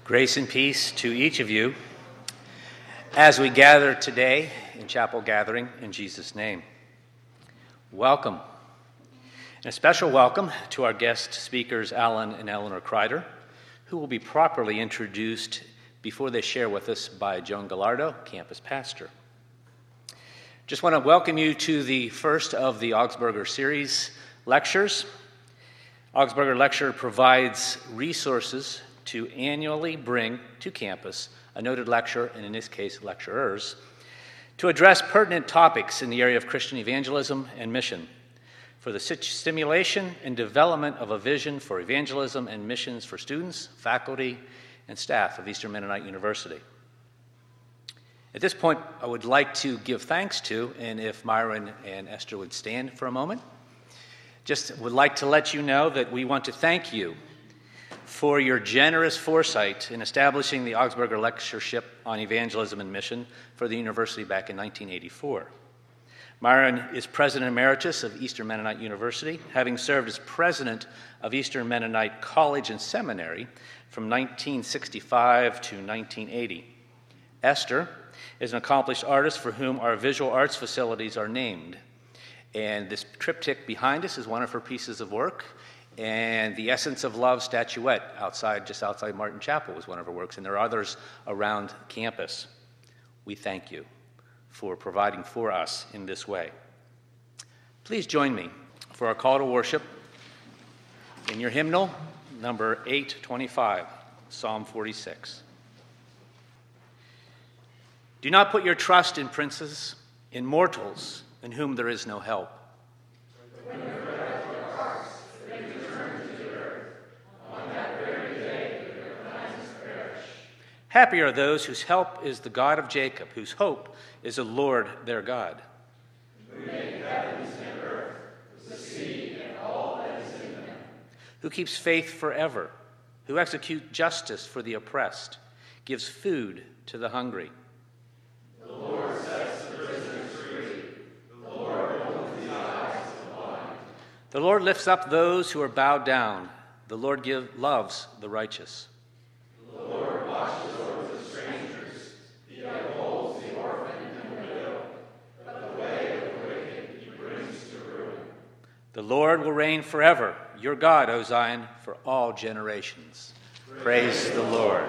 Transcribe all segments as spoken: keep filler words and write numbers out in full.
Grace and peace to each of you as we gather today in chapel gathering in Jesus' name. Welcome. And a special welcome to our guest speakers, Alan and Eleanor Kreider, who will be properly introduced before they share with us by Joan Gallardo, campus pastor. Just want to welcome you to the first of the Augsburger series lectures. Augsburger Lecture provides resources to annually bring to campus a noted lecturer, and in this case, lecturers, to address pertinent topics in the area of Christian evangelism and mission for the stimulation and development of a vision for evangelism and missions for students, faculty, and staff of Eastern Mennonite University. At this point, I would like to give thanks to, and if Myron and Esther would stand for a moment, just would like to let you know that we want to thank you for your generous foresight in establishing the Augsburger Lectureship on Evangelism and Mission for the university back in nineteen eighty-four. Myron is President Emeritus of Eastern Mennonite University, having served as President of Eastern Mennonite College and Seminary from nineteen sixty-five to nineteen eighty. Esther is an accomplished artist for whom our visual arts facilities are named. And this triptych behind us is one of her pieces of work. And the Essence of Love statuette outside, just outside Martin Chapel was one of her works, and there are others around campus. We thank you for providing for us in this way. Please join me for our call to worship in your hymnal, number eight twenty-five, Psalm forty-six. Do not put your trust in princes, in mortals, in whom there is no help. Happy are those whose help is the God of Jacob, whose hope is the Lord their God. Who made heavens and earth, the sea and all that is in them. Who keeps faith forever, who executes justice for the oppressed, gives food to the hungry. The Lord sets the prisoners free. The Lord opens the eyes of the blind. The Lord lifts up those who are bowed down. The Lord give, loves the righteous. The Lord watches over the strangers. He upholds the orphan and the widow. But the way of the wicked he brings to ruin. The Lord will reign forever. Your God, O Zion, for all generations. Praise, Praise the Lord.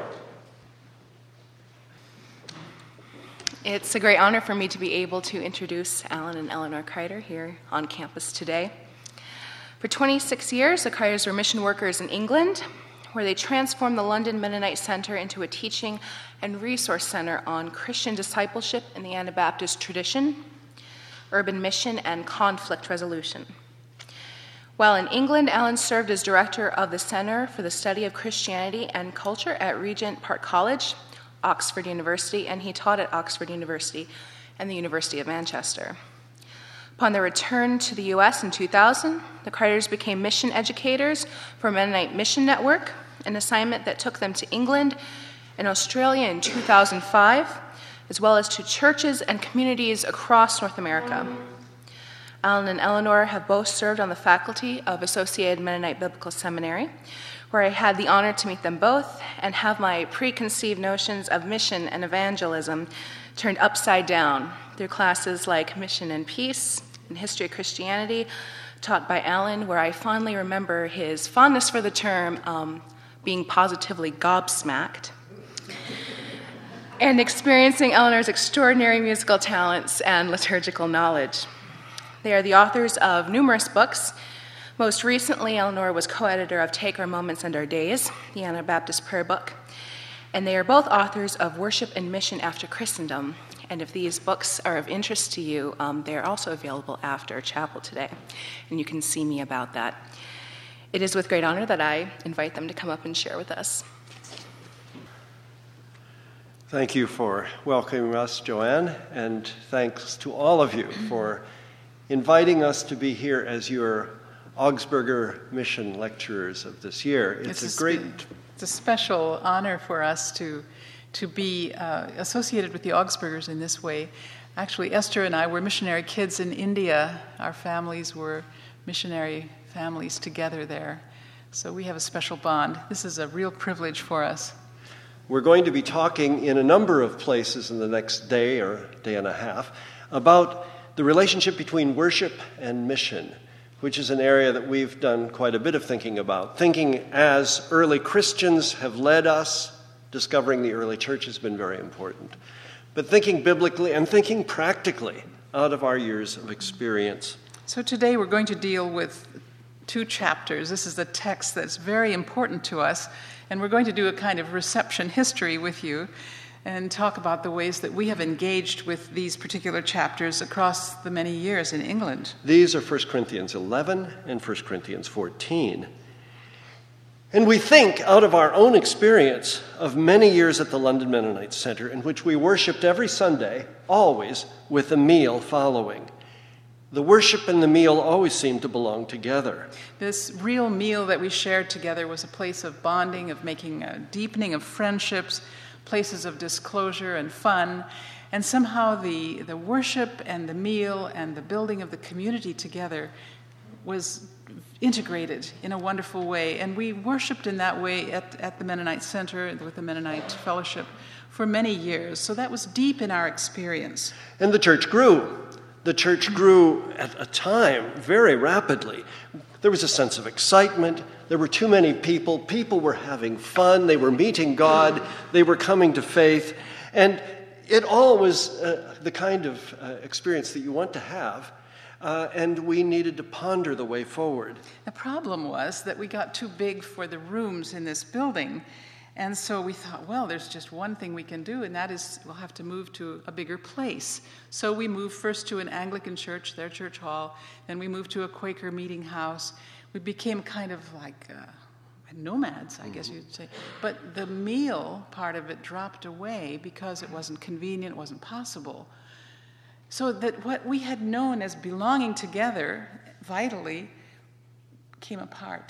It's a great honor for me to be able to introduce Alan and Eleanor Kreider here on campus today. For twenty-six years, the Kreiders were mission workers in England, where they transformed the London Mennonite Center into a teaching and resource center on Christian discipleship in the Anabaptist tradition, urban mission, and conflict resolution. While in England, Alan served as director of the Center for the Study of Christianity and Culture at Regent Park College, Oxford University, and he taught at Oxford University and the University of Manchester. Upon their return to the U S in two thousand, the Kreiders became mission educators for Mennonite Mission Network, an assignment that took them to England and Australia in two thousand five, as well as to churches and communities across North America. Alan and Eleanor have both served on the faculty of Associated Mennonite Biblical Seminary, where I had the honor to meet them both and have my preconceived notions of mission and evangelism turned upside down through classes like Mission and Peace and History of Christianity, taught by Alan, where I fondly remember his fondness for the term um, being positively gobsmacked, and experiencing Eleanor's extraordinary musical talents and liturgical knowledge. They are the authors of numerous books. Most recently, Eleanor was co-editor of Take Our Moments and Our Days, the Anabaptist prayer book, and they are both authors of Worship and Mission After Christendom. And if these books are of interest to you, um, they're also available after chapel today, and you can see me about that. It is with great honor that I invite them to come up and share with us. Thank you for welcoming us, Joanne, and thanks to all of you for inviting us to be here as your Augsburger Mission lecturers of this year. It's, it's a great... It's a special honor for us to to be uh, associated with the Augsburgers in this way. Actually, Esther and I were missionary kids in India. Our families were missionary families together there. So we have a special bond. This is a real privilege for us. We're going to be talking in a number of places in the next day or day and a half about the relationship between worship and mission, which is an area that we've done quite a bit of thinking about. Thinking as early Christians have led us, discovering the early church has been very important. But thinking biblically and thinking practically out of our years of experience. So today we're going to deal with two chapters. This is the text that's very important to us, and we're going to do a kind of reception history with you and talk about the ways that we have engaged with these particular chapters across the many years in England. These are First Corinthians eleven and First Corinthians fourteen. And we think out of our own experience of many years at the London Mennonite Center, in which we worshiped every Sunday, always with a meal following. The worship and the meal always seemed to belong together. This real meal that we shared together was a place of bonding, of making a deepening of friendships, places of disclosure and fun. And somehow the, the worship and the meal and the building of the community together was integrated in a wonderful way. And we worshiped in that way at, at the Mennonite Center with the Mennonite Fellowship for many years. So that was deep in our experience. And the church grew. The church grew at a time very rapidly. There was a sense of excitement. There were too many people. People were having fun. They were meeting God. They were coming to faith. And it all was uh, the kind of uh, experience that you want to have. Uh, and we needed to ponder the way forward. The problem was that we got too big for the rooms in this building. And so we thought, well, there's just one thing we can do, and that is we'll have to move to a bigger place. So we moved first to an Anglican church, their church hall, then we moved to a Quaker meeting house. We became kind of like uh, nomads, I guess you'd say. But the meal part of it dropped away because it wasn't convenient, it wasn't possible. So that what we had known as belonging together vitally came apart.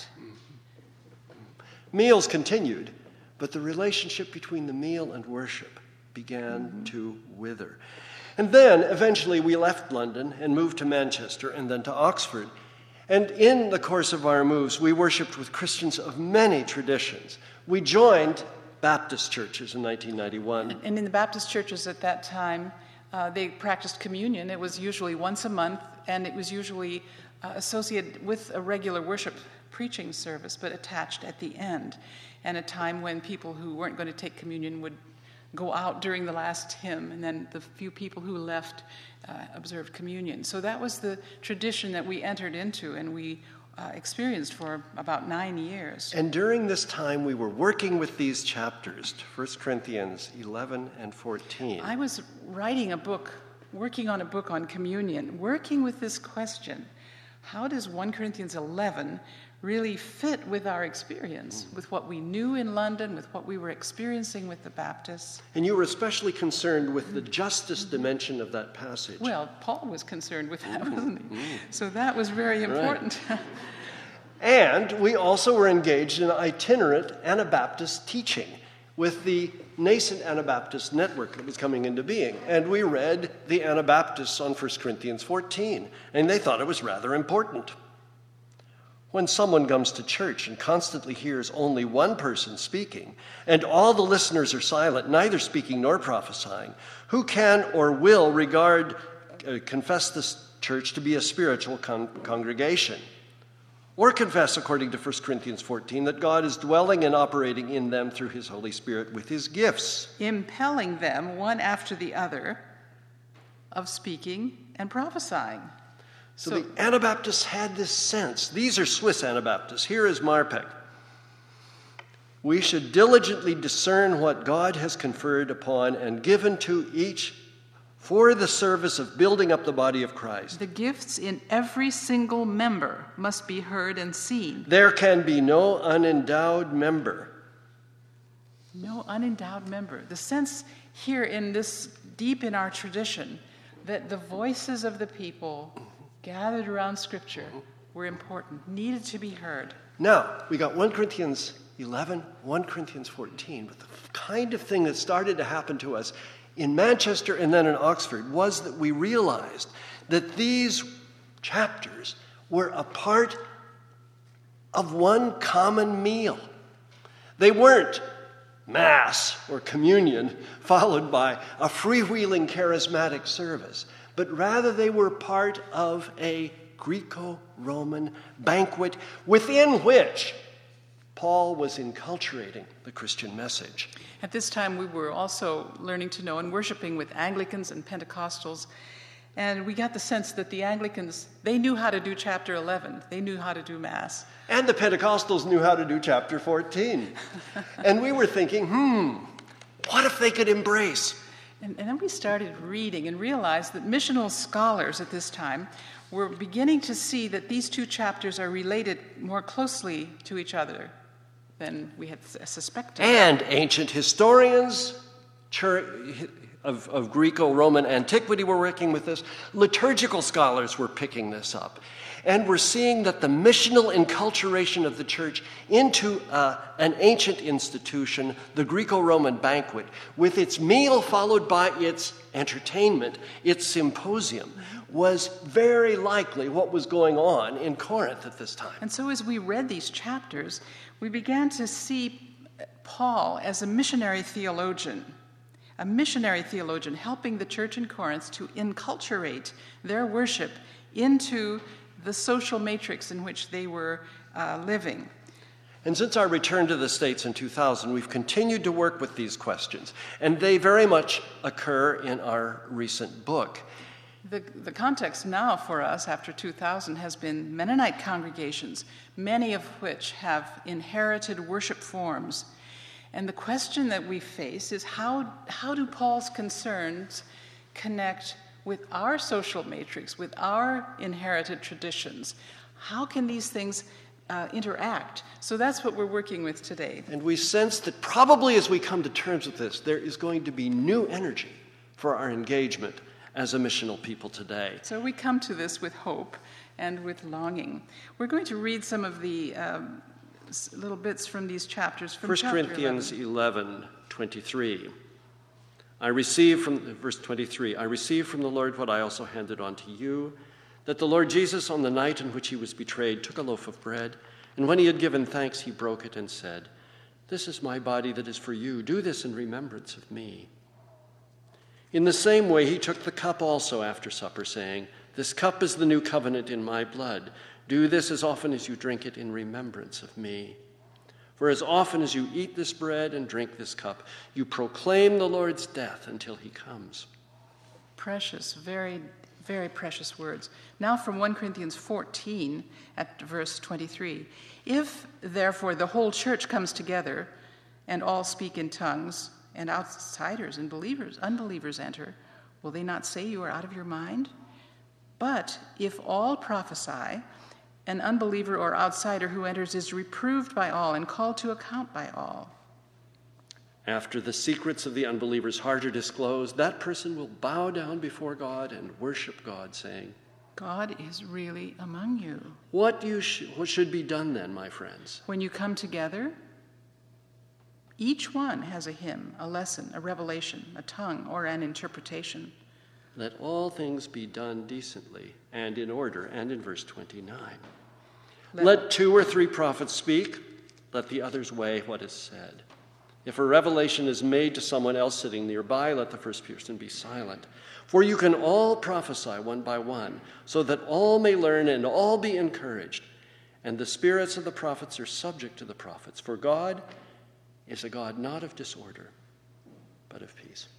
Meals continued. But the relationship between the meal and worship began mm-hmm. to wither. And then, eventually, we left London and moved to Manchester and then to Oxford. And in the course of our moves, we worshipped with Christians of many traditions. We joined Baptist churches in nineteen ninety-one. And in the Baptist churches at that time, uh, they practiced communion. It was usually once a month, and it was usually uh, associated with a regular worship preaching service, but attached at the end. And a time when people who weren't going to take communion would go out during the last hymn, and then the few people who left uh, observed communion. So that was the tradition that we entered into and we uh, experienced for about nine years. And during this time, we were working with these chapters, First Corinthians eleven and fourteen. I was writing a book, working on a book on communion, working with this question: how does First Corinthians eleven really fit with our experience, with what we knew in London, with what we were experiencing with the Baptists? And you were especially concerned with the justice dimension of that passage. Well, Paul was concerned with that, wasn't he? So that was very important. Right. And we also were engaged in itinerant Anabaptist teaching with the nascent Anabaptist network that was coming into being. And we read the Anabaptists on First Corinthians fourteen, and they thought it was rather important. When someone comes to church and constantly hears only one person speaking, and all the listeners are silent, neither speaking nor prophesying, who can or will regard, uh, confess this church to be a spiritual con- congregation? Or confess, according to First Corinthians fourteen, that God is dwelling and operating in them through his Holy Spirit with his gifts, impelling them one after the other of speaking and prophesying. So, so the Anabaptists had this sense. These are Swiss Anabaptists. Here is Marpeck. We should diligently discern what God has conferred upon and given to each for the service of building up the body of Christ. The gifts in every single member must be heard and seen. There can be no unendowed member. No unendowed member. The sense here in this, deep in our tradition, that the voices of the people gathered around Scripture were important, needed to be heard. Now, we got First Corinthians eleven, First Corinthians fourteen, but the kind of thing that started to happen to us in Manchester and then in Oxford was that we realized that these chapters were a part of one common meal. They weren't Mass or communion followed by a freewheeling charismatic service, but rather they were part of a Greco-Roman banquet within which Paul was enculturating the Christian message. At this time, we were also learning to know and worshiping with Anglicans and Pentecostals, and we got the sense that the Anglicans, they knew how to do chapter eleven. They knew how to do Mass. And the Pentecostals knew how to do chapter fourteen. And we were thinking, hmm, what if they could embrace? And, and then we started reading and realized that missional scholars at this time were beginning to see that these two chapters are related more closely to each other than we had suspected. And ancient historians of, of Greco-Roman antiquity were working with this. Liturgical scholars were picking this up. And we're seeing that the missional enculturation of the church into uh, an ancient institution, the Greco-Roman banquet, with its meal followed by its entertainment, its symposium, was very likely what was going on in Corinth at this time. And so as we read these chapters, we began to see Paul as a missionary theologian, a missionary theologian helping the church in Corinth to enculturate their worship into the social matrix in which they were uh, living. And since our return to the States in two thousand, we've continued to work with these questions, and they very much occur in our recent book. The, the context now for us after two thousand has been Mennonite congregations, many of which have inherited worship forms. And the question that we face is how, how do Paul's concerns connect with our social matrix, with our inherited traditions? How can these things uh, interact? So that's what we're working with today. And we sense that probably as we come to terms with this, there is going to be new energy for our engagement as a missional people today. So we come to this with hope and with longing. We're going to read some of the um, little bits from these chapters. From First Corinthians eleven twenty-three. I received from, verse twenty-three, I received from the Lord what I also handed on to you, that the Lord Jesus on the night in which he was betrayed took a loaf of bread, and when he had given thanks, he broke it and said, "This is my body that is for you. Do this in remembrance of me." In the same way, he took the cup also after supper, saying, "This cup is the new covenant in my blood. Do this as often as you drink it in remembrance of me. For as often as you eat this bread and drink this cup, you proclaim the Lord's death until he comes." Precious, very, very precious words. Now from First Corinthians fourteen at verse twenty-three. If, therefore, the whole church comes together and all speak in tongues, and outsiders and believers, unbelievers enter, will they not say you are out of your mind? But if all prophesy, an unbeliever or outsider who enters is reproved by all and called to account by all. After the secrets of the unbeliever's heart are disclosed, that person will bow down before God and worship God, saying, God is really among you. What, you sh- what should be done then, my friends? When you come together, each one has a hymn, a lesson, a revelation, a tongue, or an interpretation. Let all things be done decently and in order, and in verse twenty-nine. Let, let two or three prophets speak, let the others weigh what is said. If a revelation is made to someone else sitting nearby, let the first person be silent. For you can all prophesy one by one, so that all may learn and all be encouraged. And the spirits of the prophets are subject to the prophets, for God is a God not of disorder, but of peace.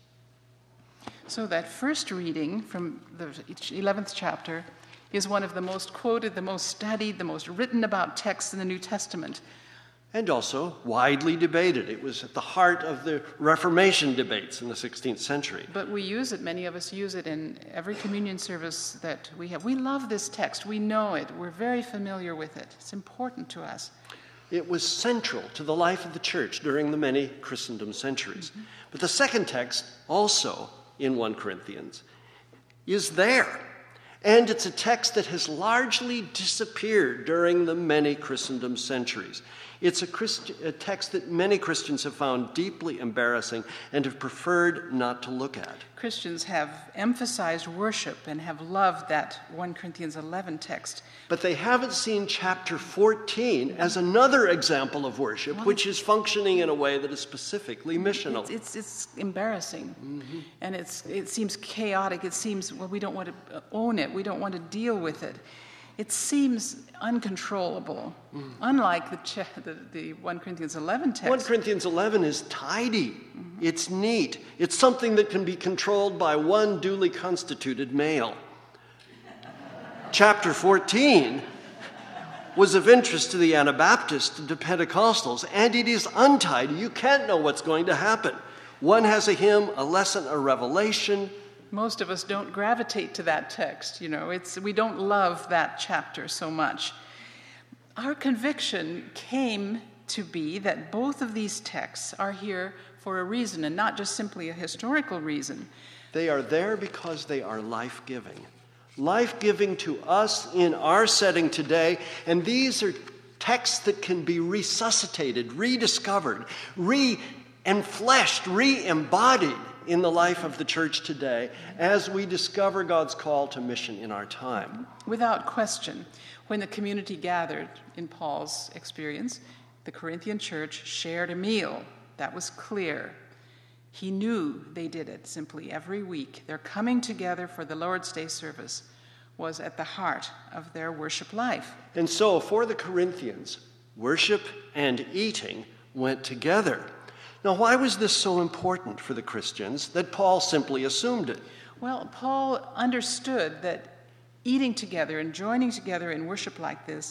So that first reading from the eleventh chapter is one of the most quoted, the most studied, the most written about texts in the New Testament. And also widely debated. It was at the heart of the Reformation debates in the sixteenth century. But we use it, many of us use it in every communion service that we have. We love this text. We know it. We're very familiar with it. It's important to us. It was central to the life of the church during the many Christendom centuries. Mm-hmm. But the second text, also in First Corinthians, is there. And it's a text that has largely disappeared during the many Christendom centuries. It's a, Christ- a text that many Christians have found deeply embarrassing and have preferred not to look at. Christians have emphasized worship and have loved that First Corinthians eleven text. But they haven't seen chapter fourteen as another example of worship, Well, which is functioning in a way that is specifically missional. It's, it's, it's embarrassing, mm-hmm. and it's, it seems chaotic. It seems, well, we don't want to own it. We don't want to deal with it. It seems uncontrollable, mm. unlike the, ch- the, the First Corinthians eleven text. First Corinthians eleven is tidy. Mm-hmm. It's neat. It's something that can be controlled by one duly constituted male. Chapter fourteen was of interest to the Anabaptists and to Pentecostals, and it is untidy. You can't know what's going to happen. One has a hymn, a lesson, a revelation. Most of us don't gravitate to that text, you know. It's, we don't love that chapter so much. Our conviction came to be that both of these texts are here for a reason, and not just simply a historical reason. They are there because they are life-giving. Life-giving to us in our setting today, and these are texts that can be resuscitated, rediscovered, re-enfleshed, re-embodied in the life of the church today as we discover God's call to mission in our time. Without question, when the community gathered, in Paul's experience, the Corinthian church shared a meal. That was clear. He knew they did it simply every week. Their coming together for the Lord's Day service was at the heart of their worship life. And so for the Corinthians, worship and eating went together. Now, why was this so important for the Christians that Paul simply assumed it? Well, Paul understood that eating together and joining together in worship like this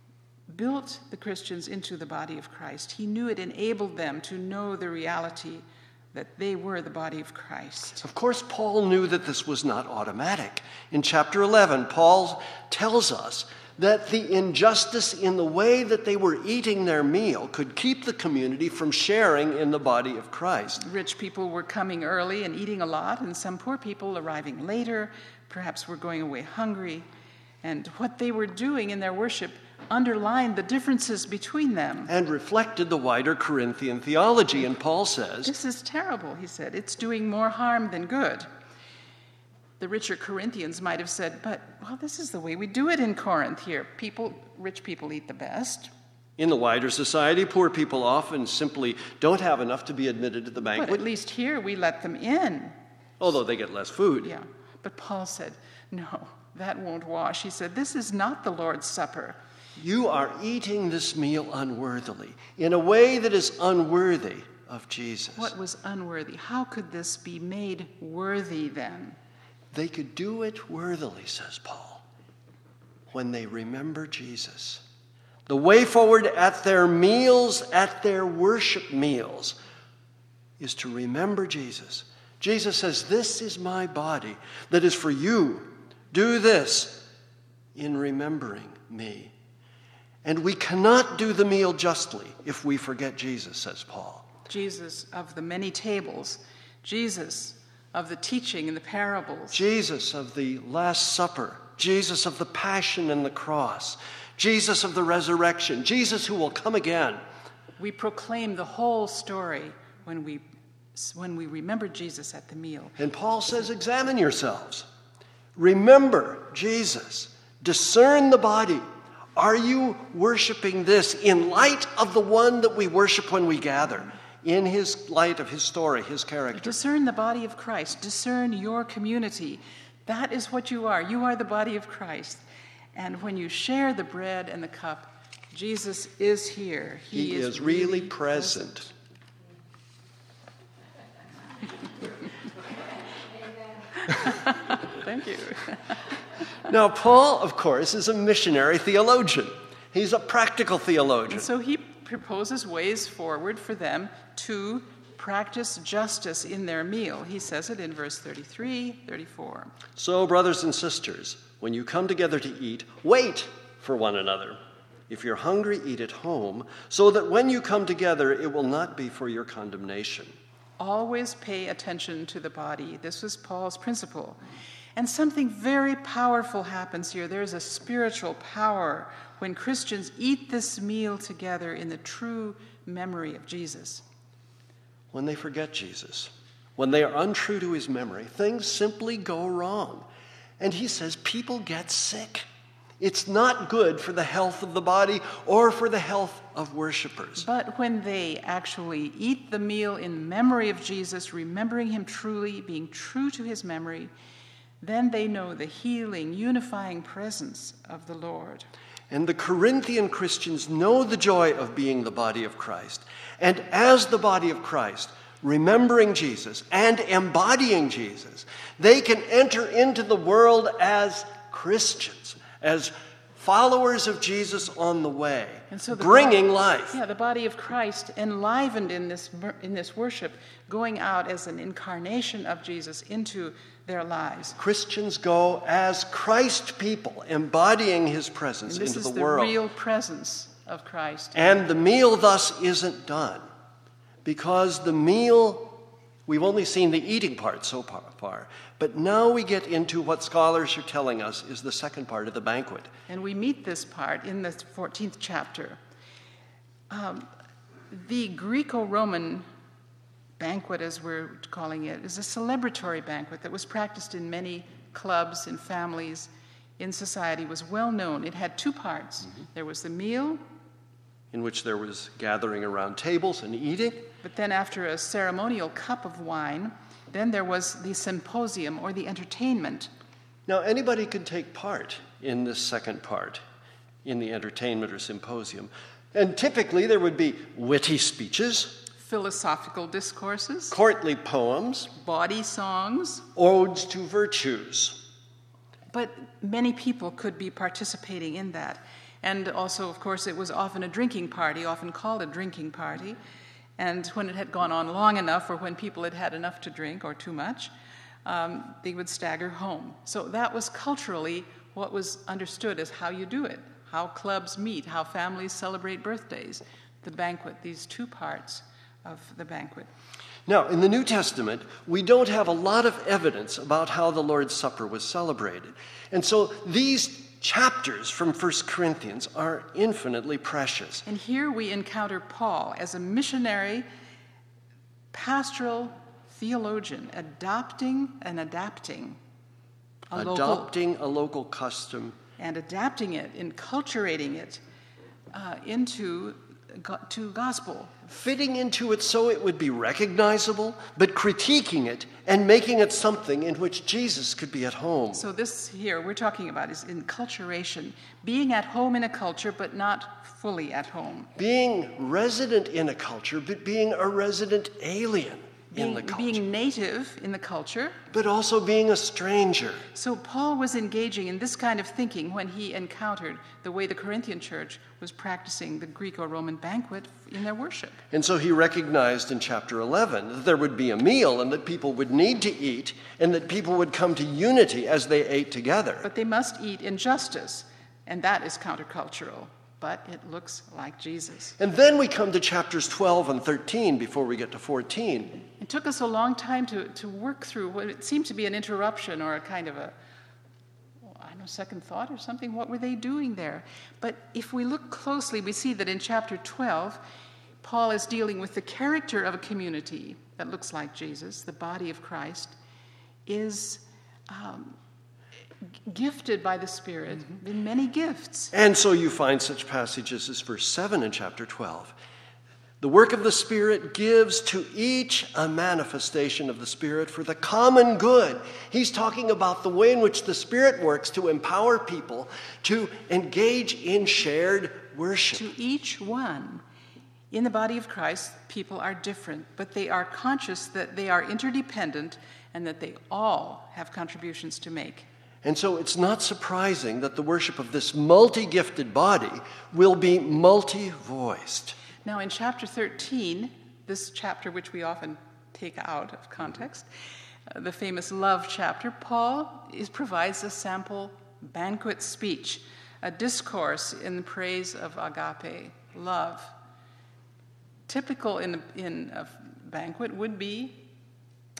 built the Christians into the body of Christ. He knew it enabled them to know the reality that they were the body of Christ. Of course, Paul knew that this was not automatic. In chapter eleven, Paul tells us that the injustice in the way that they were eating their meal could keep the community from sharing in the body of Christ. Rich people were coming early and eating a lot, and some poor people arriving later, perhaps were going away hungry. And what they were doing in their worship underlined the differences between them. And reflected the wider Corinthian theology. And Paul says, "This is terrible," he said. "It's doing more harm than good." The richer Corinthians might have said, but, well, this is the way we do it in Corinth here. People, rich people eat the best. In the wider society, poor people often simply don't have enough to be admitted to the banquet. But at least here we let them in. Although they get less food. Yeah, but Paul said, no, that won't wash. He said, this is not the Lord's Supper. You are eating this meal unworthily, in a way that is unworthy of Jesus. What was unworthy? How could this be made worthy then? They could do it worthily, says Paul, when they remember Jesus. The way forward at their meals, at their worship meals, is to remember Jesus. Jesus says, this is my body that is for you. Do this in remembering me. And we cannot do the meal justly if we forget Jesus, says Paul. Jesus of the many tables, Jesus of the teaching and the parables. Jesus of the Last Supper, Jesus of the Passion and the Cross, Jesus of the resurrection, Jesus who will come again. We proclaim the whole story when we, when we remember Jesus at the meal. And Paul says, examine yourselves. Remember Jesus. Discern the body. Are you worshiping this in light of the one that we worship when we gather? In his light of his story, his character. Discern the body of Christ. Discern your community. That is what you are. You are the body of Christ. And when you share the bread and the cup, Jesus is here. He, he is, is really, really present. present. Thank you. Now, Paul, of course, is a missionary theologian. He's a practical theologian. And so he proposes ways forward for them to practice justice in their meal. He says it in verse thirty-three, thirty-four. So, brothers and sisters, when you come together to eat, wait for one another. If you're hungry, eat at home, so that when you come together, it will not be for your condemnation. Always pay attention to the body. This was Paul's principle. And something very powerful happens here. There's a spiritual power when Christians eat this meal together in the true memory of Jesus? When they forget Jesus, when they are untrue to his memory, things simply go wrong. And he says people get sick. It's not good for the health of the body or for the health of worshipers. But when they actually eat the meal in memory of Jesus, remembering him truly, being true to his memory, then they know the healing, unifying presence of the Lord. And the Corinthian Christians know the joy of being the body of Christ. And as the body of Christ, remembering Jesus and embodying Jesus, they can enter into the world as Christians, as followers of Jesus on the way, and so the bringing body, life. Yeah, the body of Christ enlivened in this in this worship, going out as an incarnation of Jesus into their lives. Christians go as Christ people, embodying his presence And this into is the, the world. real presence of Christ. And the meal thus isn't done, because the meal, we've only seen the eating part so far, but now we get into what scholars are telling us is the second part of the banquet. And we meet this part in the fourteenth chapter. Um, the Greco-Roman banquet, as we're calling it, is a celebratory banquet that was practiced in many clubs and families in society, was well known. It had two parts. Mm-hmm. There was the meal, in which there was gathering around tables and eating. But then after a ceremonial cup of wine, then there was the symposium or the entertainment. Now, anybody could take part in this second part, in the entertainment or symposium. And typically there would be witty speeches, philosophical discourses, courtly poems, bawdy songs, odes to virtues. But many people could be participating in that. And also, of course, it was often a drinking party, often called a drinking party. And when it had gone on long enough, or when people had had enough to drink or too much, um, they would stagger home. So that was culturally what was understood as how you do it, how clubs meet, how families celebrate birthdays, the banquet, these two parts of the banquet. Now, in the New Testament, we don't have a lot of evidence about how the Lord's Supper was celebrated. And so these chapters from First Corinthians are infinitely precious. And here we encounter Paul as a missionary, pastoral theologian, adopting and adapting a Adopting local, a local custom. and adapting it, enculturating it uh, into to gospel. Fitting into it so it would be recognizable, but critiquing it and making it something in which Jesus could be at home. So this here we're talking about is enculturation, being at home in a culture but not fully at home. Being resident in a culture, but being a resident alien Being, in the culture. being native in the culture. But also being a stranger. So Paul was engaging in this kind of thinking when he encountered the way the Corinthian church was practicing the Greco-Roman banquet in their worship. And so he recognized in chapter eleven that there would be a meal and that people would need to eat and that people would come to unity as they ate together. But they must eat in justice, and that is countercultural. But it looks like Jesus. And then we come to chapters twelve and thirteen before we get to fourteen. It took us a long time to, to work through what it seemed to be an interruption or a kind of a, well, I don't know, second thought or something. What were they doing there? But if we look closely, we see that in chapter twelve, Paul is dealing with the character of a community that looks like Jesus, the body of Christ, is um, gifted by the Spirit mm-hmm. in many gifts. And so you find such passages as verse seven in chapter twelve. The work of the Spirit gives to each a manifestation of the Spirit for the common good. He's talking about the way in which the Spirit works to empower people to engage in shared worship. To each one. In the body of Christ, people are different, but they are conscious that they are interdependent and that they all have contributions to make. And so it's not surprising that the worship of this multi-gifted body will be multi-voiced. Now in chapter thirteen, this chapter which we often take out of context, uh, the famous love chapter, Paul is, provides a sample banquet speech, a discourse in praise of agape, love. Typical in, in a banquet would be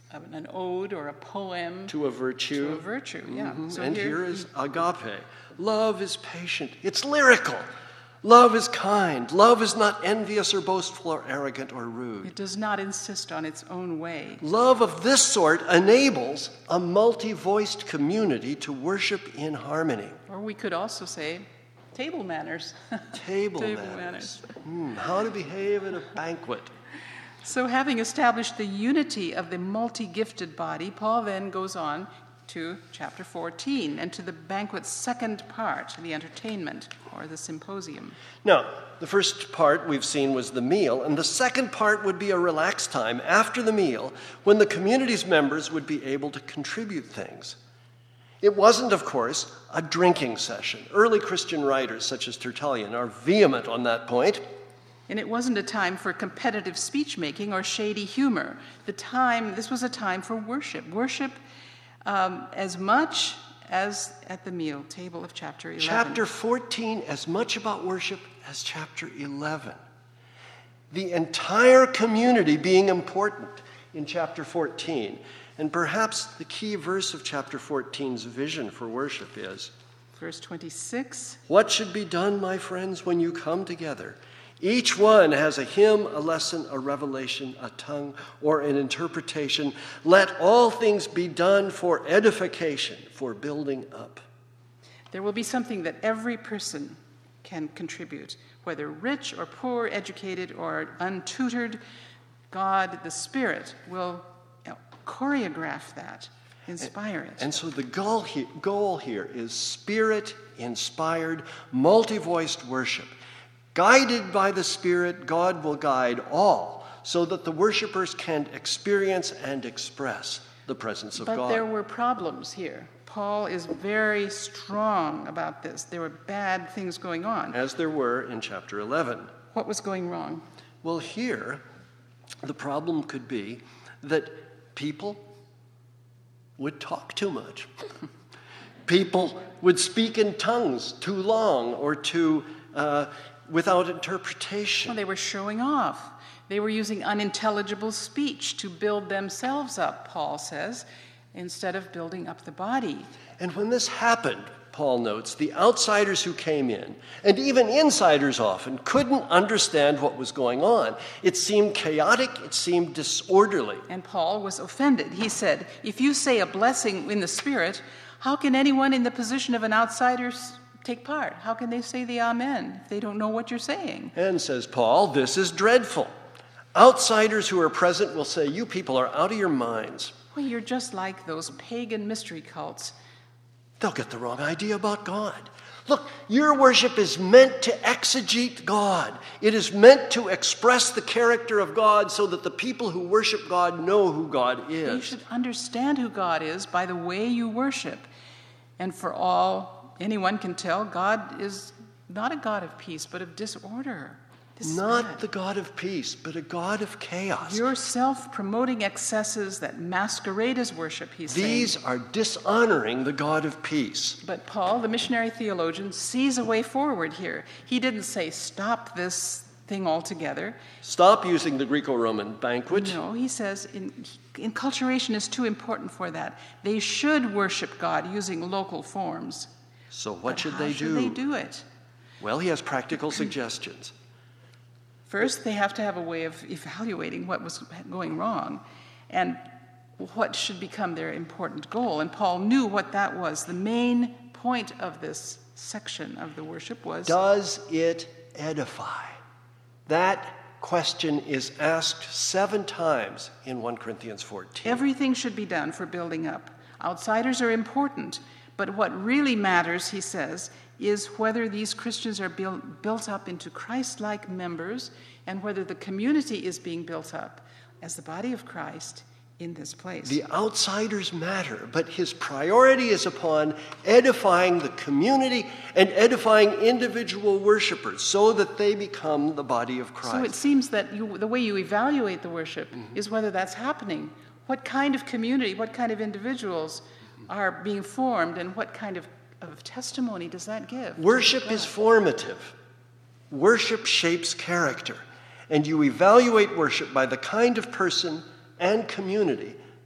an ode or a poem to a virtue. To a virtue, yeah. Mm-hmm. So and here, here is agape. Love is patient. It's lyrical. Love is kind. Love is not envious or boastful or arrogant or rude. it does not insist on its own way. Love of this sort enables a multi-voiced community to worship in harmony. Or we could also say table manners. Table, Table manners. manners. Hmm, how to behave at a banquet. So having established the unity of the multi-gifted body, Paul then goes on to chapter fourteen and to the banquet's second part, the entertainment or the symposium. Now, the first part we've seen was the meal, and the second part would be a relaxed time after the meal when the community's members would be able to contribute things. It wasn't, of course, a drinking session. Early Christian writers such as Tertullian are vehement on that point. And it wasn't a time for competitive speech-making or shady humor. The time, this was a time for worship. Worship um, as much as at the meal table of chapter eleven. Chapter fourteen, as much about worship as chapter eleven. The entire community being important in chapter fourteen. And perhaps the key verse of chapter fourteen's vision for worship is, verse twenty-six. What should be done, my friends, when you come together? Each one has a hymn, a lesson, a revelation, a tongue, or an interpretation. Let all things be done for edification, for building up. There will be something that every person can contribute, whether rich or poor, educated or untutored. God, the Spirit, will choreograph that, inspire it. And so the goal here, goal here is Spirit-inspired, multi-voiced worship. Guided by the Spirit, God will guide all so that the worshipers can experience and express the presence of but God. But there were problems here. Paul is very strong about this. There were bad things going on. As there were in chapter eleven. What was going wrong? Well, here, the problem could be that people would talk too much. People would speak in tongues too long or too uh, without interpretation. Well, they were showing off. They were using unintelligible speech to build themselves up, Paul says, instead of building up the body. And when this happened, Paul notes, the outsiders who came in, and even insiders often, couldn't understand what was going on. It seemed chaotic, it seemed disorderly. And Paul was offended. He said, if you say a blessing in the Spirit, how can anyone in the position of an outsider take part? How can they say the Amen if they don't know what you're saying? And, says Paul, this is dreadful. Outsiders who are present will say, you people are out of your minds. Well, you're just like those pagan mystery cults. They'll get the wrong idea about God. Look, your worship is meant to exegete God. It is meant to express the character of God so that the people who worship God know who God is. You should understand who God is by the way you worship. And for all anyone can tell, God is not a God of peace, but of disorder. This not the God of peace, but a God of chaos. Your self-promoting excesses that masquerade as worship, he's These saying. are dishonoring the God of peace. But Paul, the missionary theologian, sees a way forward here. He didn't say, stop this thing altogether. Stop using the Greco-Roman banquet. No, he says, in, enculturation is too important for that. They should worship God using local forms. So what But should how they should do? they do it? Well, he has practical suggestions. First, they have to have a way of evaluating what was going wrong and what should become their important goal. And Paul knew what that was. The main point of this section of the worship was, does it edify? That question is asked seven times in First Corinthians fourteen. everything should be done for building up. Outsiders are important, but what really matters, he says, is whether these Christians are built, built up into Christ-like members and whether the community is being built up as the body of Christ in this place. The outsiders matter, but his priority is upon edifying the community and edifying individual worshipers so that they become the body of Christ. So it seems that you, the way you evaluate the worship mm-hmm. is whether that's happening. What kind of community, what kind of individuals are being formed, and what kind of of testimony does that give? Worship is formative. Worship shapes character. And you evaluate worship by the kind of person and community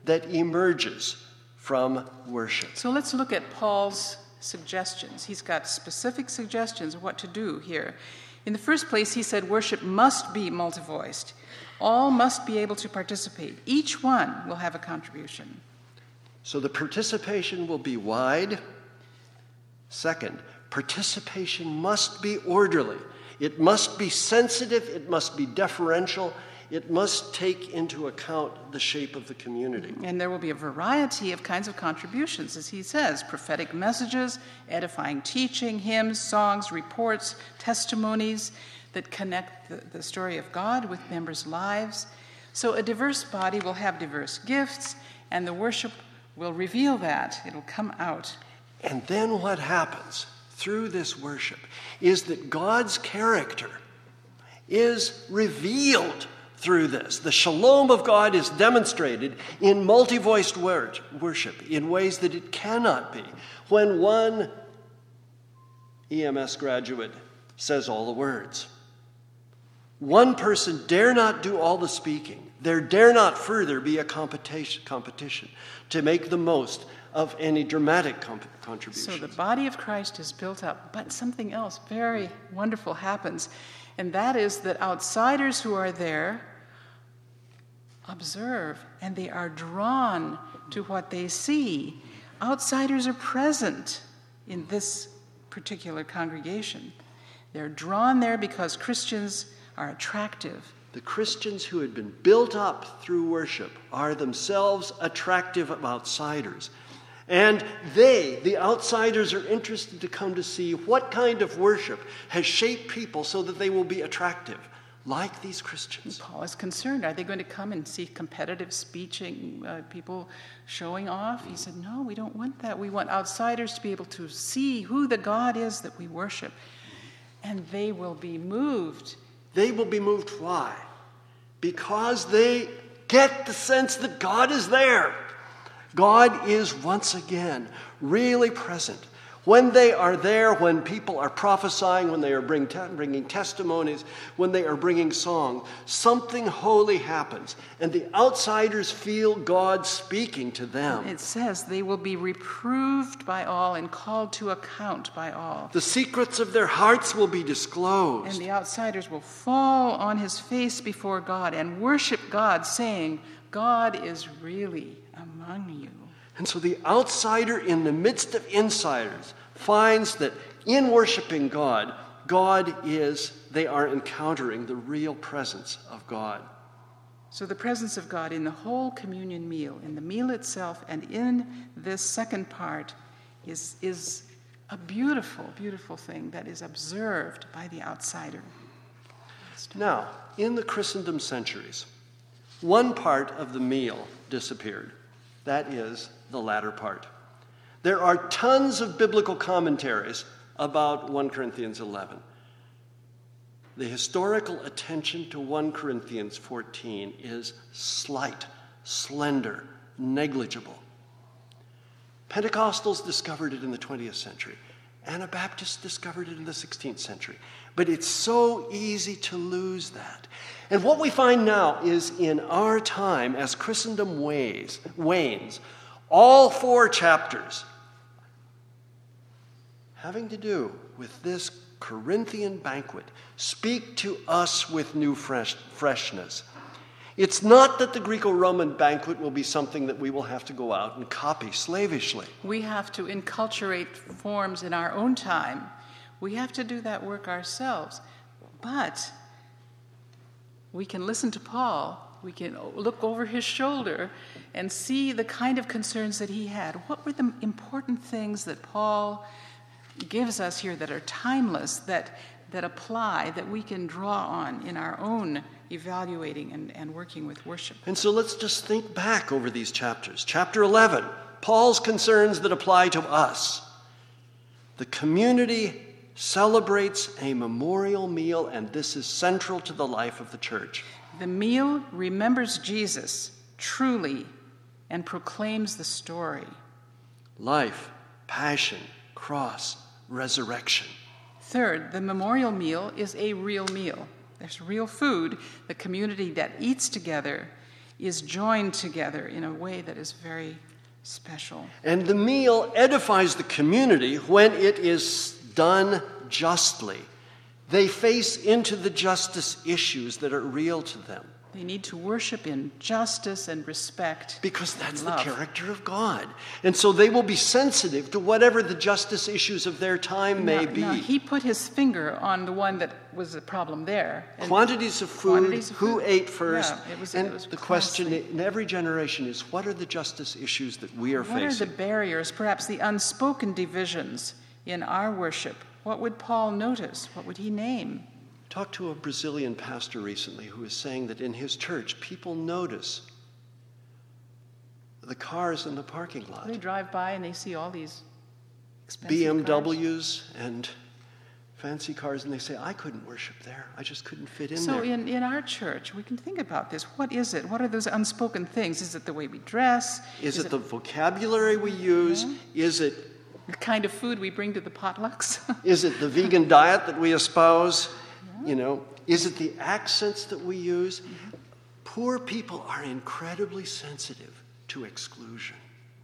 that emerges from worship. So let's look at Paul's suggestions. He's got specific suggestions of what to do here. In the first place, he said worship must be multi-voiced. All must be able to participate. Each one will have a contribution. So the participation will be wide. Second, participation must be orderly. It must be sensitive. It must be deferential. It must take into account the shape of the community. And there will be a variety of kinds of contributions, as he says, prophetic messages, edifying teaching, hymns, songs, reports, testimonies that connect the, the story of God with members' lives. So a diverse body will have diverse gifts, and the worship will reveal that. It'll come out. And then what happens through this worship is that God's character is revealed through this. The shalom of God is demonstrated in multi-voiced word, worship in ways that it cannot be when one E M S graduate says all the words. One person dare not do all the speaking. There dare not further be a competition, competition to make the most of any dramatic comp- contribution. So the body of Christ is built up, but something else very wonderful happens, and that is that outsiders who are there observe, and they are drawn to what they see. Outsiders are present in this particular congregation. They're drawn there because Christians are attractive. The Christians who had been built up through worship are themselves attractive of outsiders. And they, the outsiders, are interested to come to see what kind of worship has shaped people so that they will be attractive, like these Christians. Paul is concerned. Are they going to come and see competitive speeching, uh, people showing off? He said, no, we don't want that. We want outsiders to be able to see who the God is that we worship. And they will be moved. They will be moved. Why? Because they get the sense that God is there. God is once again really present. When they are there, when people are prophesying, when they are bring te- bringing testimonies, when they are bringing song, something holy happens. And the outsiders feel God speaking to them. It says they will be reproved by all and called to account by all. The secrets of their hearts will be disclosed. And the outsiders will fall on his face before God and worship God, saying, God is really among you. And so the outsider in the midst of insiders finds that in worshiping God, God is, they are encountering the real presence of God. So the presence of God in the whole communion meal, in the meal itself, and in this second part is, is a beautiful, beautiful thing that is observed by the outsider. Now, in the Christendom centuries, one part of the meal disappeared. That is the latter part. There are tons of biblical commentaries about First Corinthians eleven. The historical attention to First Corinthians fourteen is slight, slender, negligible. Pentecostals discovered it in the twentieth century. Anabaptists discovered it in the sixteenth century. But it's so easy to lose that. And what we find now is in our time, as Christendom ways, wanes, all four chapters having to do with this Corinthian banquet speak to us with new fresh, freshness. It's not that the Greco-Roman banquet will be something that we will have to go out and copy slavishly. We have to enculturate forms in our own time. We have to do that work ourselves. But we can listen to Paul. We can look over his shoulder and see the kind of concerns that he had. What were the important things that Paul gives us here that are timeless, that, that apply, that we can draw on in our own evaluating and, and working with worship? And so let's just think back over these chapters. Chapter eleven, Paul's concerns that apply to us. The community celebrates a memorial meal, and this is central to the life of the church. The meal remembers Jesus truly and proclaims the story. Life, passion, cross, resurrection. Third, the memorial meal is a real meal. There's real food, the community that eats together, is joined together in a way that is very special. And the meal edifies the community when it is done justly. They face into the justice issues that are real to them. They need to worship in justice and respect. Because that's and the love. character of God. And so they will be sensitive to whatever the justice issues of their time may Now- be. now, he put his finger on the one that was the problem there. And Quantities of food, quantities of who food. ate first. Yeah, it was- and it was the question costly. in every generation is, what are the justice issues that we are What are the facing? barriers, perhaps the unspoken divisions in our worship? What would Paul notice? What would he name? Talked to a Brazilian pastor recently who was saying that in his church, people notice the cars in the parking lot. They drive by and they see all these expensive B M cars. Ws and fancy cars, and they say, I couldn't worship there. I just couldn't fit in So there. in, in our church, we can think about this. What is it? What are those unspoken things? Is it the way we dress? Is it the vocabulary we use? Is it the kind of food we bring to the potlucks? is it the vegan diet that we espouse? You know, is it the accents that we use? Poor people are incredibly sensitive to exclusion.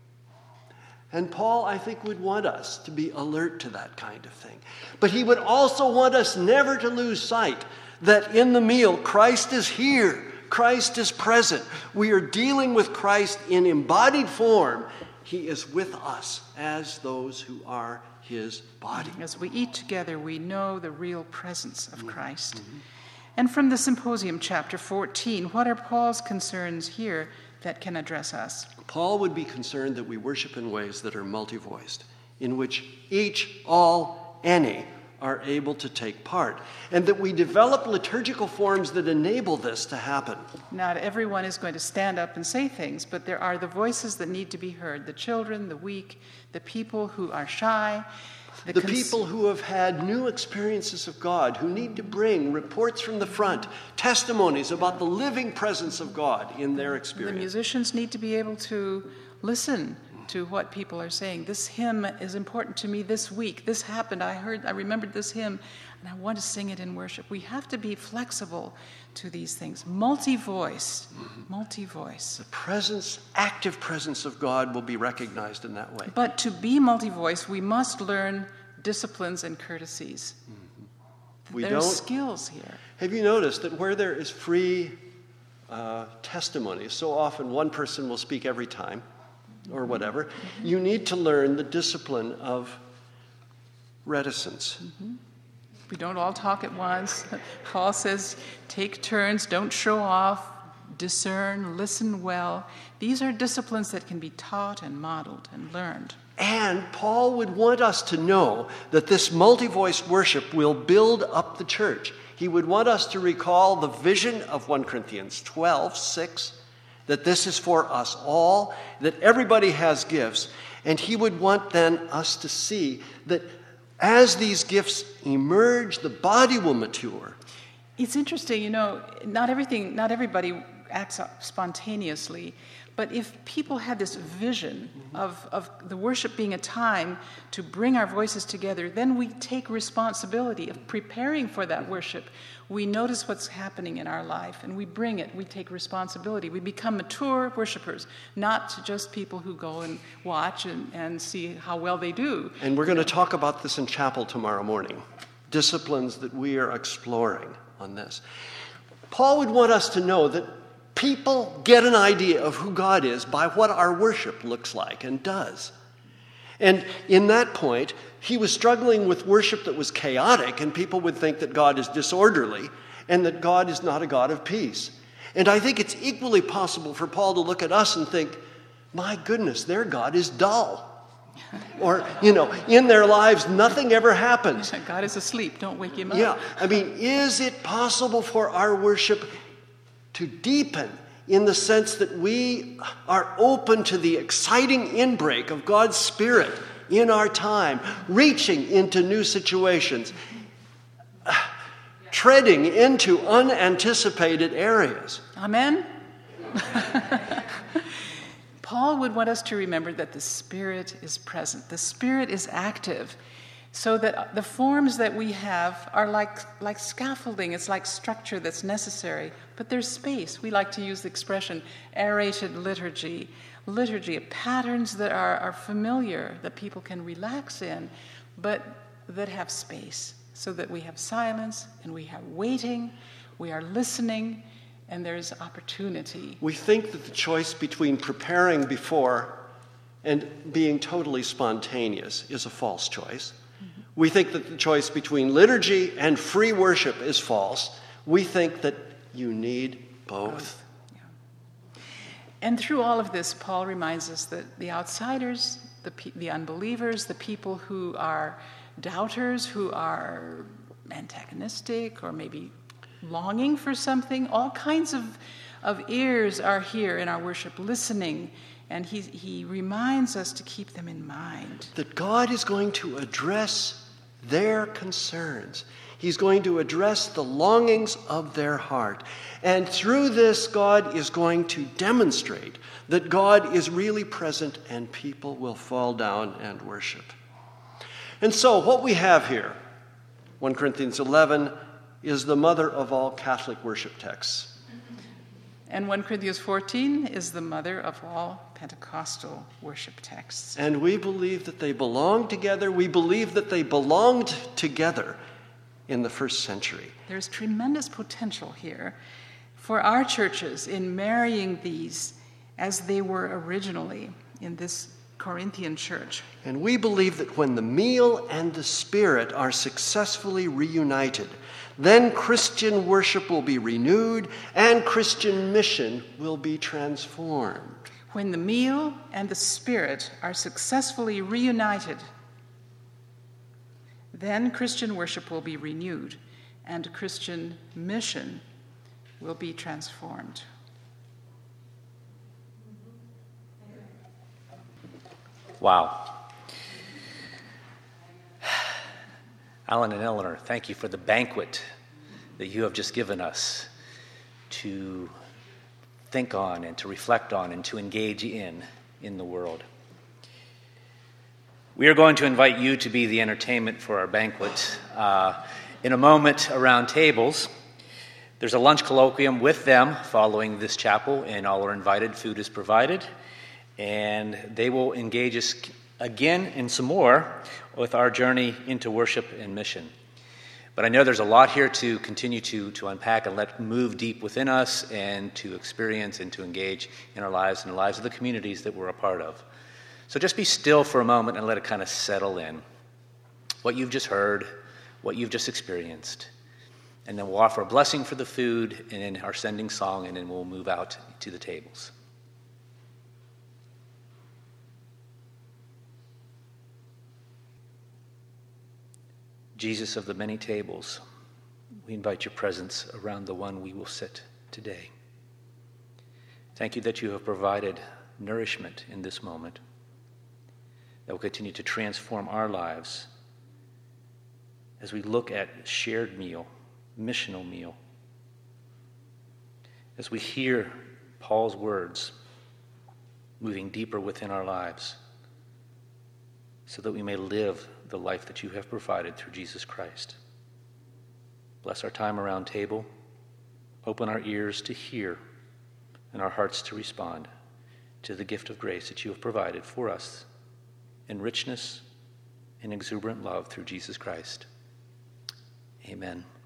And Paul, I think, would want us to be alert to that kind of thing. But he would also want us never to lose sight that in the meal, Christ is here. Christ is present. We are dealing with Christ in embodied form. He is with us as those who are his body. As we eat together, we know the real presence of Christ. Mm-hmm. And from the Symposium, chapter fourteen, what are Paul's concerns here that can address us? Paul would be concerned that we worship in ways that are multi-voiced, in which each, all, any are able to take part, and that we develop liturgical forms that enable this to happen. Not everyone is going to stand up and say things, but there are the voices that need to be heard, the children, the weak, the people who are shy. The, the the cons- people who have had new experiences of God, who need to bring reports from the front, testimonies about the living presence of God in their The experience. musicians need to be able to listen to what people are saying. This hymn is important to me this week. This happened. I heard, I remembered this hymn, and I want to sing it in worship. We have to be flexible to these things. Multi-voice, mm-hmm. multi-voice. The presence, active presence of God will be recognized in that way. But to be multi-voice, we must learn disciplines and courtesies. Mm-hmm. We There's don't, skills here. Have you noticed that where there is free uh, testimony, so often one person will speak every time, or whatever, mm-hmm. you need to learn the discipline of reticence. Mm-hmm. We don't all talk at once. Paul says, take turns, don't show off, discern, listen well. These are disciplines that can be taught and modeled and learned. And Paul would want us to know that this multi-voiced worship will build up the church. He would want us to recall the vision of First Corinthians twelve six, that this is for us all, that everybody has gifts, and he would want then us to see that as these gifts emerge, the body will mature. It's interesting, you know, not everything, not everybody acts spontaneously, but if people had this vision mm-hmm. of, of the worship being a time to bring our voices together, then we take responsibility of preparing for that worship. We notice what's happening in our life, and we bring it. We take responsibility. We become mature worshipers, not just people who go and watch and, and see how well they do. And we're going to talk about this in chapel tomorrow morning, disciplines that we are exploring on this. Paul would want us to know that people get an idea of who God is by what our worship looks like and does. And in that point, he was struggling with worship that was chaotic, and people would think that God is disorderly and that God is not a God of peace. And I think it's equally possible for Paul to look at us and think, my goodness, their God is dull. Or, you know, in their lives, nothing ever happens. God is asleep. Don't wake him up. Yeah, I mean, is it possible for our worship to deepen in the sense that we are open to the exciting inbreak of God's Spirit in our time, reaching into new situations, treading into unanticipated areas? Amen? Paul would want us to remember that the Spirit is present. The Spirit is active. so that the forms that we have are like, like scaffolding. It's like structure that's necessary, but there's space. We like to use the expression aerated liturgy, liturgy, patterns that are, are familiar, that people can relax in, but that have space, so that we have silence and we have waiting, we are listening, and there's opportunity. We think that the choice between preparing before and being totally spontaneous is a false choice. Mm-hmm. We think that the choice between liturgy and free worship is false. We think that you need both. Yeah. And through all of this, Paul reminds us that the outsiders, the, pe- the unbelievers, the people who are doubters, who are antagonistic or maybe longing for something, all kinds of, of ears are here in our worship, listening. And he, he reminds us to keep them in mind. That God is going to address their concerns. He's going to address the longings of their heart. And through this, God is going to demonstrate that God is really present and people will fall down and worship. And so what we have here, First Corinthians eleven, is the mother of all Catholic worship texts. And First Corinthians fourteen is the mother of all Pentecostal worship texts. And we believe that they belong together. We believe that they belonged together in the first century. There's tremendous potential here for our churches in marrying these as they were originally in this Corinthian church. And we believe that when the meal and the spirit are successfully reunited, then Christian worship will be renewed and Christian mission will be transformed. When the meal and the spirit are successfully reunited, then Christian worship will be renewed and Christian mission will be transformed. Wow. Alan and Eleanor, thank you for the banquet that you have just given us to think on and to reflect on and to engage in in the world. We are going to invite you to be the entertainment for our banquet. Uh, in a moment around tables, there's a lunch colloquium with them following this chapel, and all are invited. Food is provided, and they will engage us again and some more with our journey into worship and mission. But I know there's a lot here to continue to, to unpack and let move deep within us and to experience and to engage in our lives and the lives of the communities that we're a part of. So just be still for a moment and let it kind of settle in. What you've just heard, what you've just experienced. And then we'll offer a blessing for the food and then our sending song, and then we'll move out to the tables. Jesus of the many tables, we invite your presence around the one we will sit today. Thank you that you have provided nourishment in this moment that will continue to transform our lives as we look at shared meal, missional meal, as we hear Paul's words moving deeper within our lives so that we may live the life that you have provided through Jesus Christ. Bless our time around table. Open our ears to hear and our hearts to respond to the gift of grace that you have provided for us in richness and exuberant love through Jesus Christ. Amen.